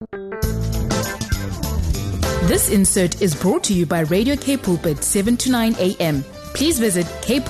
This insert is brought to you by Radio K Pulpit 7 to 9 a.m. Please visit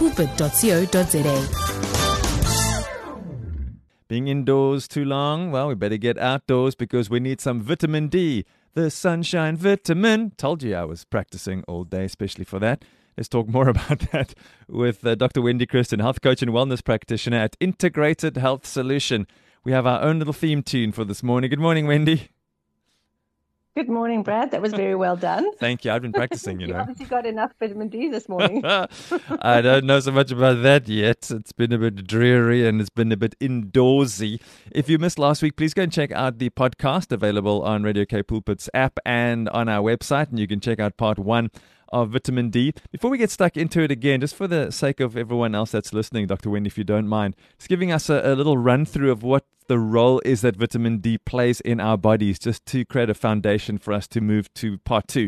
kpulpit.co.za. Being indoors too long? Well, we better get outdoors because we need some vitamin D. The sunshine vitamin. Told you I was practicing all day, especially for that. Let's talk more about that with Dr. Wendy Christen, health coach and wellness practitioner at Integrated Health Solution. We have our own little theme tune for this morning. Good morning, Wendy. Good morning, Brad. That was very well done. Thank you. I've been practicing, You obviously got enough vitamin D this morning. I don't know so much about that yet. It's been a bit dreary and it's been a bit indoorsy. If you missed last week, please go and check out the podcast available on Radio K Pulpit's app and on our website. And you can check out part 1 of vitamin D. Before we get stuck into it again, just for the sake of everyone else that's listening, Dr. Wendy, if you don't mind, just giving us a little run through of what the role is that vitamin D plays in our bodies, just to create a foundation for us to move to part 2.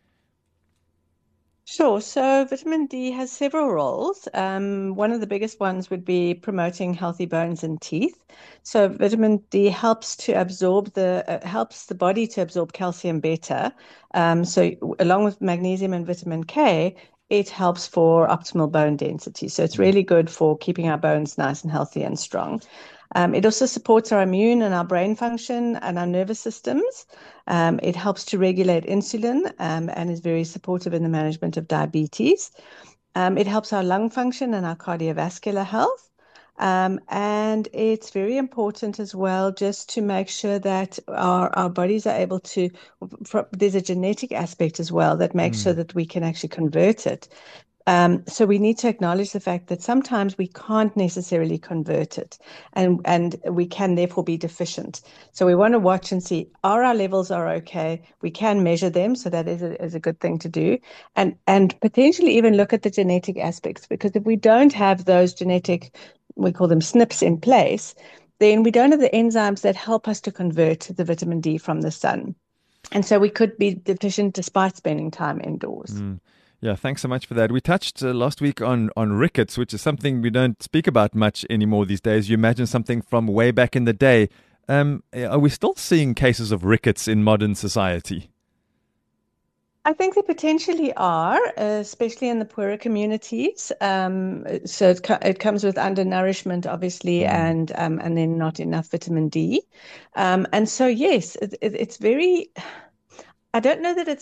Sure. So vitamin D has several roles. One of the biggest ones would be promoting healthy bones and teeth. So vitamin D helps to absorb helps the body to absorb calcium better. So along with magnesium and vitamin K, it helps for optimal bone density. So it's really good for keeping our bones nice and healthy and strong. It also supports our immune and our brain function and our nervous systems. It helps to regulate insulin and is very supportive in the management of diabetes. It helps our lung function and our cardiovascular health. And it's very important as well just to make sure that our bodies are able to, there's a genetic aspect as well that makes sure that we can actually convert it. So we need to acknowledge the fact that sometimes we can't necessarily convert it and we can therefore be deficient. So we want to watch and see, are our levels okay? We can measure them, so that is a good thing to do. And potentially even look at the genetic aspects, because if we don't have those genetic, we call them SNPs in place, then we don't have the enzymes that help us to convert the vitamin D from the sun. And so we could be deficient despite spending time indoors. Yeah, thanks so much for that. We touched last week on rickets, which is something we don't speak about much anymore these days. You imagine something from way back in the day. Are we still seeing cases of rickets in modern society? I think they potentially are, especially in the poorer communities. So it comes with undernourishment, obviously, and then not enough vitamin D. And so, yes, it's very... I don't know that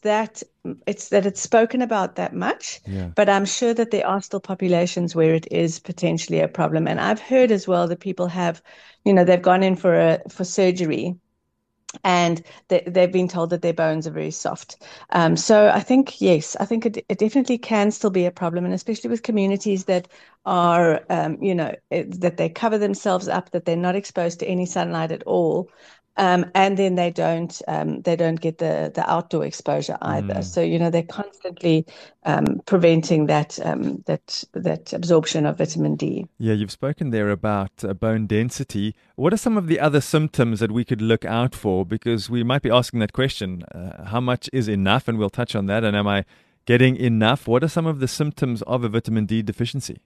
it's spoken about that much, but I'm sure that there are still populations where it is potentially a problem. And I've heard as well that people have, they've gone in for surgery, and they've been told that their bones are very soft. So I think, yes, I think it definitely can still be a problem, and especially with communities that are, that they cover themselves up, that they're not exposed to any sunlight at all. And then they don't get the outdoor exposure either. So they're constantly preventing that absorption of vitamin D. Yeah, you've spoken there about bone density. What are some of the other symptoms that we could look out for? Because we might be asking that question: how much is enough? And we'll touch on that. And am I getting enough? What are some of the symptoms of a vitamin D deficiency?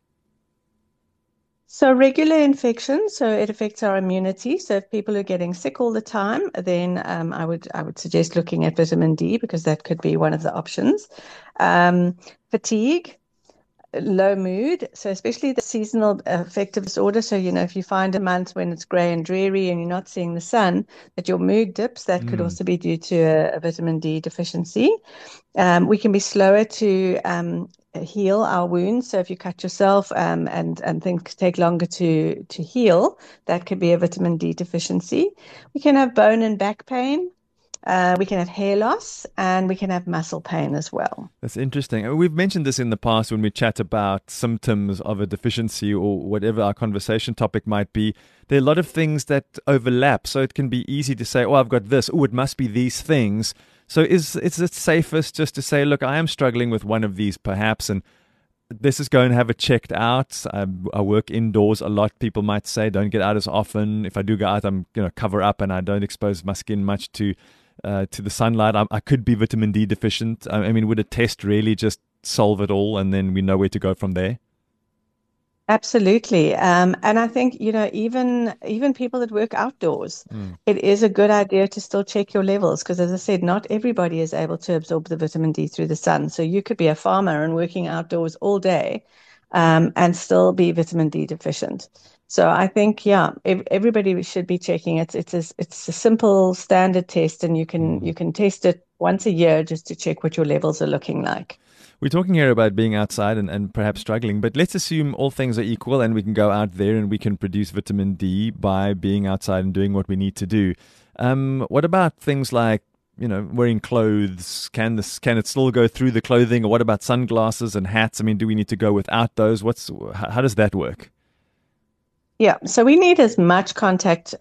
So regular infection, so it affects our immunity. So if people are getting sick all the time, then I would suggest looking at vitamin D, because that could be one of the options. Fatigue, low mood, so especially the seasonal affective disorder. So, if you find a month when it's grey and dreary and you're not seeing the sun, that your mood dips, that could also be due to a vitamin D deficiency. We can be slower to heal our wounds. So if you cut yourself and things take longer to heal, that could be a vitamin D deficiency. We can have bone and back pain. We can have hair loss, and we can have muscle pain as well. That's interesting. We've mentioned this in the past when we chat about symptoms of a deficiency or whatever our conversation topic might be. There are a lot of things that overlap, so it can be easy to say, I've got this. It must be these things. So is it safest just to say, look, I am struggling with one of these perhaps, and this is going to have it checked out. I work indoors a lot. People might say, don't get out as often. If I do go out, I'm cover up and I don't expose my skin much to the sunlight. I could be vitamin D deficient. I mean, would a test really just solve it all, and then we know where to go from there? Absolutely. And I think, even people that work outdoors, Mm. it is a good idea to still check your levels because, as I said, not everybody is able to absorb the vitamin D through the sun. So you could be a farmer and working outdoors all day, and still be vitamin D deficient. So I think, yeah, everybody should be checking it. It's a simple standard test, and Mm. you can test it once a year just to check what your levels are looking like. We're talking here about being outside and perhaps struggling, but let's assume all things are equal and we can go out there and we can produce vitamin D by being outside and doing what we need to do. What about things like, wearing clothes? Can it still go through the clothing? Or what about sunglasses and hats? I mean, do we need to go without those? How does that work? Yeah, so we need as much contact,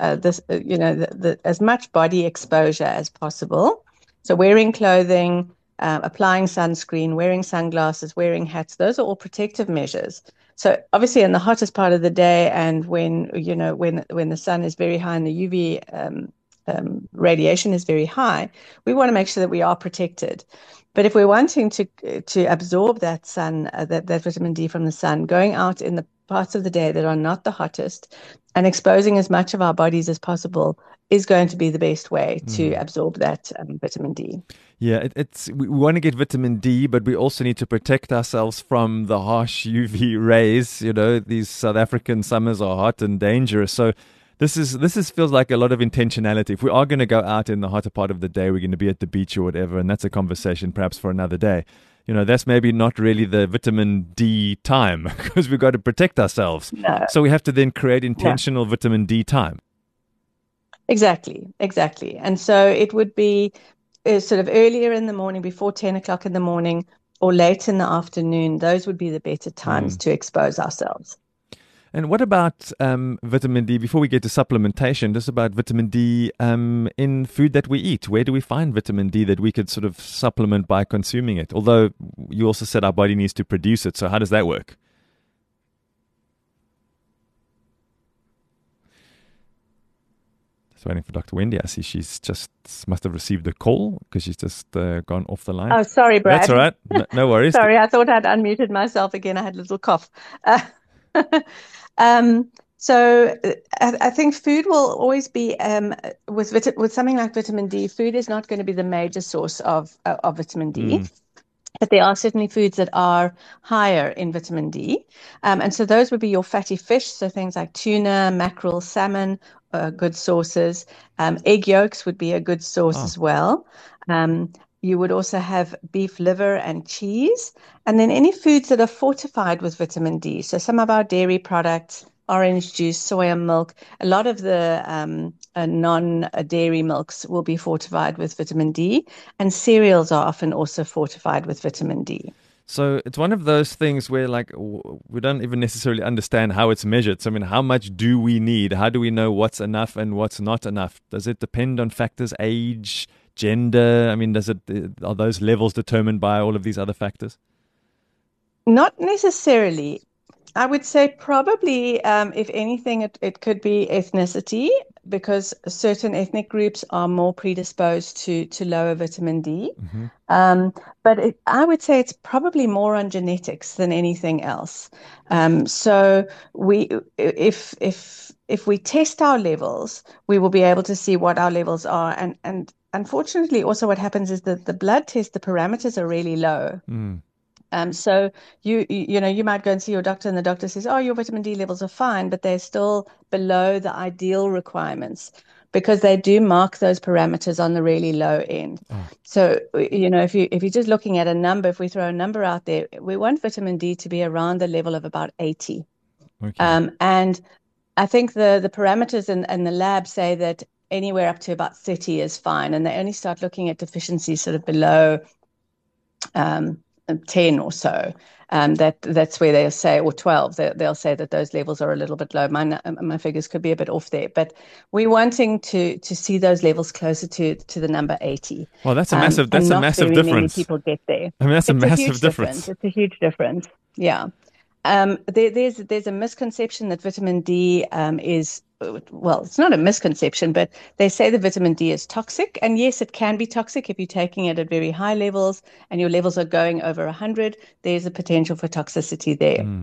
as much body exposure as possible. So wearing clothing, applying sunscreen, wearing sunglasses, wearing hats, those are all protective measures. So obviously in the hottest part of the day and when the sun is very high and the UV radiation is very high, we want to make sure that we are protected. But if we're wanting to absorb that that vitamin D from the sun, going out in the parts of the day that are not the hottest and exposing as much of our bodies as possible is going to be the best way to Mm. absorb that vitamin D. Yeah, we want to get vitamin D, but we also need to protect ourselves from the harsh UV rays. These South African summers are hot and dangerous. So this is feels like a lot of intentionality. If we are going to go out in the hotter part of the day, we're going to be at the beach or whatever, and that's a conversation perhaps for another day. That's maybe not really the vitamin D time because we've got to protect ourselves. No, So we have to then create no. intentional vitamin D time. Exactly, exactly. And so it would be sort of earlier in the morning, before 10 o'clock in the morning, or late in the afternoon. Those would be the better times Mm. to expose ourselves. And what about vitamin D? Before we get to supplementation, just about vitamin D in food that we eat. Where do we find vitamin D that we could sort of supplement by consuming it? Although you also said our body needs to produce it. So how does that work? Just waiting for Dr. Wendy. I see she's just must have received a call because she's just gone off the line. Oh, sorry, That's all Brad. right. No worries. Sorry, I thought I'd unmuted myself again. I had a little cough. Uh, so I think food will always be with something like vitamin D. Food is not going to be the major source of vitamin D. Mm. But there are certainly foods that are higher in vitamin D. And so those would be your fatty fish. So things like tuna, mackerel, salmon, good sources. Egg yolks would be a good source Oh, as well. Um, you would also have beef liver and cheese. And then any foods that are fortified with vitamin D. So some of our dairy products, orange juice, soya milk, a lot of the non-dairy milks will be fortified with vitamin D. And cereals are often also fortified with vitamin D. so it's one of those things where like we don't even necessarily understand how it's measured. So I mean, how much do we need? How do we know what's enough and what's not enough? Does it depend on factors, age, gender? I mean, are those levels determined by all of these other factors? Not necessarily. I would say probably, if anything, it could be ethnicity because certain ethnic groups are more predisposed to lower vitamin D. Hmm. But I would say it's probably more on genetics than anything else. So if we test our levels, we will be able to see what our levels are. And unfortunately, also what happens is that the blood test, the parameters are really low. Mm. So you might go and see your doctor, and the doctor says, "Oh, your vitamin D levels are fine," but they're still below the ideal requirements because they do mark those parameters on the really low end. Oh, So if you're just looking at a number, if we throw a number out there, we want vitamin D to be around the level of about 80. okay. And I think the parameters in the lab say that anywhere up to about 30 is fine, and they only start looking at deficiencies sort of below um, 10 or so. That's where they'll say, or 12, they'll say that those levels are a little bit low. My figures could be a bit off there, but we're wanting to see those levels closer to the number 80. Well, that's And a not massive very many difference. people get there. I mean, that's a It's a massive huge difference. difference. It's a huge difference. Yeah. There's a misconception that vitamin D is, well, it's not a misconception, but they say the vitamin D is toxic. And yes, it can be toxic if you're taking it at very high levels and your levels are going over 100. There's a potential for toxicity there. Mm.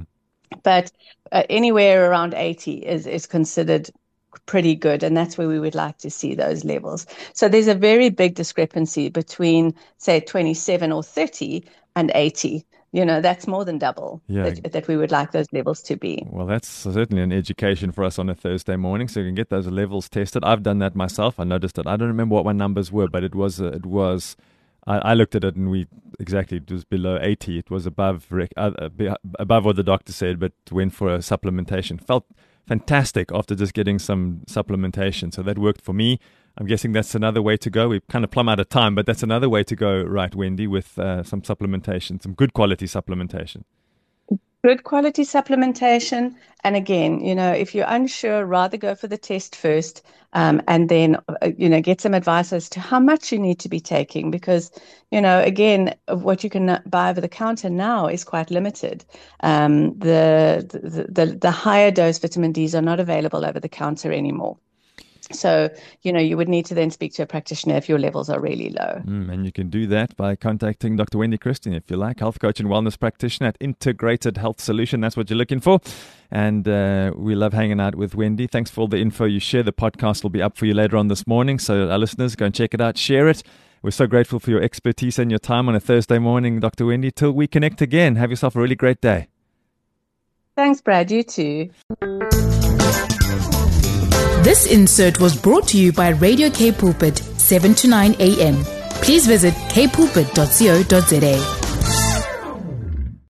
But anywhere around 80 is considered pretty good, and that's where we would like to see those levels. So there's a very big discrepancy between, say, 27 or 30 and 80. That's more than double that we would like those levels to be. Well, that's certainly an education for us on a Thursday morning, so you can get those levels tested. I've done that myself. I noticed it. I don't remember what my numbers were, but it was I looked at it and it was below 80. It was above what the doctor said, but went for a supplementation. Felt fantastic after just getting some supplementation. So that worked for me. I'm guessing that's another way to go. We kind of plumb out of time, but that's another way to go, right, Wendy, with some supplementation, some good quality supplementation. Good quality supplementation. And again, if you're unsure, rather go for the test first, and then, get some advice as to how much you need to be taking, because, again, what you can buy over the counter now is quite limited. The higher dose vitamin Ds are not available over the counter anymore. So, you would need to then speak to a practitioner if your levels are really low. And you can do that by contacting Dr. Wendy Christine, if you like, health coach and wellness practitioner at Integrated Health Solution. That's what you're looking for. And we love hanging out with Wendy. Thanks for all the info you share. The podcast will be up for you later on this morning. So our listeners, go and check it out. Share it. We're so grateful for your expertise and your time on a Thursday morning, Dr. Wendy. Till we connect again, have yourself a really great day. Thanks, Brad. You too. This insert was brought to you by Radio K Pulpit, 7 to 9 a.m. Please visit kpulpit.co.za.